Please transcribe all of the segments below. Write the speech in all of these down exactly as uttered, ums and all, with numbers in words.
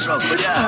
Пошел куря.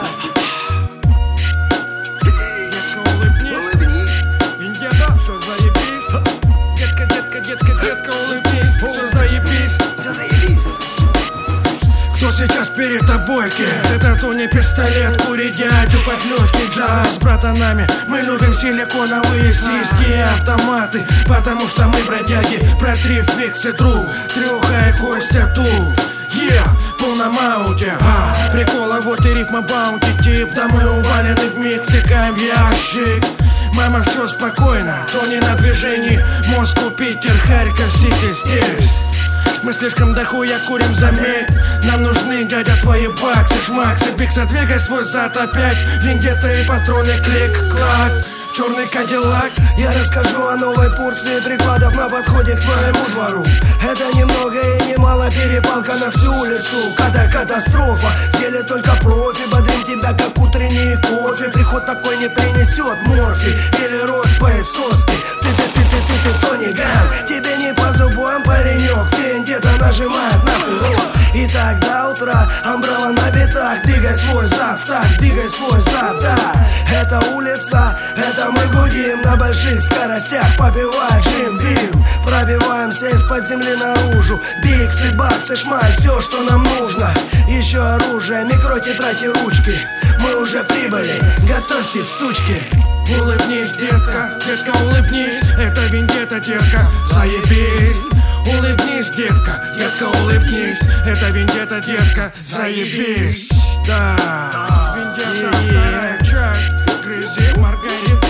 Детка, улыбнись. Улыбнись. Вендетта, все заебись. Детка, детка, детка, детка, улыбнись. Все заебись. Все заебись. Кто сейчас перед тобой, кет? Это то не пистолет, курить дядю под легкий джаз. С братанами мы любим силиконовые сиськи и автоматы, потому что мы бродяги. Про три фиксы тру, Трюха и Костя ту. Yeah, полном ауте, а, прикола, вот и рифма баунти тип. Да мы увалены вмиг, втыкаем в ящик. Мама, все спокойно, то не на движении. Москва, Питер, Харьков, Сити здесь. Мы слишком дохуя курим, заметь. Нам нужны, дядя, твои баксы, шмаксы. Пикса, двигай свой зад опять. Вендетта и патроны, клик-клак. Черный кадиллак. Я расскажу о новой порции прикладов на подходе к твоему двору. Это ни много и ни мало, перепалка на всю улицу. Когда катастрофа, в деле только профи. Бодрим тебя, как утренний кофе. Приход такой не принесет морфий или рот твоей соски. Ты-ты-ты-ты-ты-ты, Тони Ган. Тебе не по зубам, паренек. Вендетта нажимает на курок. И так до утра амбрелла на битах. Двигай свой зад, так, двигай свой зад, да. Это улица, это мы гудим на больших скоростях, попивая джим-бим. Пробиваемся из-под земли наружу. Биксы, баксы, шмаль, все, что нам нужно. Еще оружие, микро, тетрадь и ручки. Мы уже прибыли, готовьтесь, сучки. Улыбнись, детка, детка, улыбнись. Это Вендетта, детка, заебись. Улыбнись, детка, детка, улыбнись. Это Вендетта, детка, заебись. Да, Вендетта, вторая часть. Грызи, Маргарита.